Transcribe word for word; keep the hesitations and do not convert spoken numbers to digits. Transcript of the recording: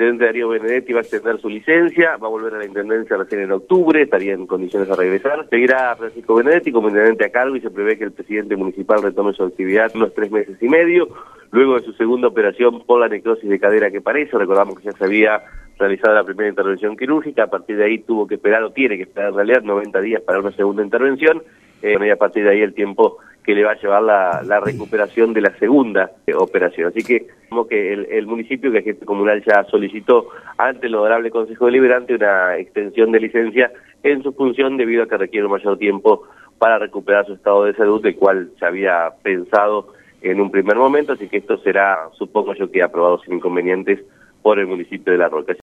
intendente Darío Benedetti va a extender su licencia, va a volver a la intendencia recién en octubre, estaría en condiciones de regresar. Seguirá Francisco Benedetti como intendente a cargo y se prevé que el presidente municipal retome su actividad unos tres meses y medio, luego de su segunda operación por la necrosis de cadera que parece. Recordamos que ya se había realizado la primera intervención quirúrgica, a partir de ahí tuvo que esperar, o tiene que esperar en realidad, noventa días para una segunda intervención, eh, y a partir de ahí el tiempo que le va a llevar la, la recuperación de la segunda eh, operación. Así que, como que el, el municipio, que es gente comunal, ya solicitó ante el Honorable Consejo Deliberante una extensión de licencia en su función debido a que requiere un mayor tiempo para recuperar su estado de salud, del cual se había pensado en un primer momento, así que esto será, supongo yo, que aprobado sin inconvenientes por el municipio de La Roca.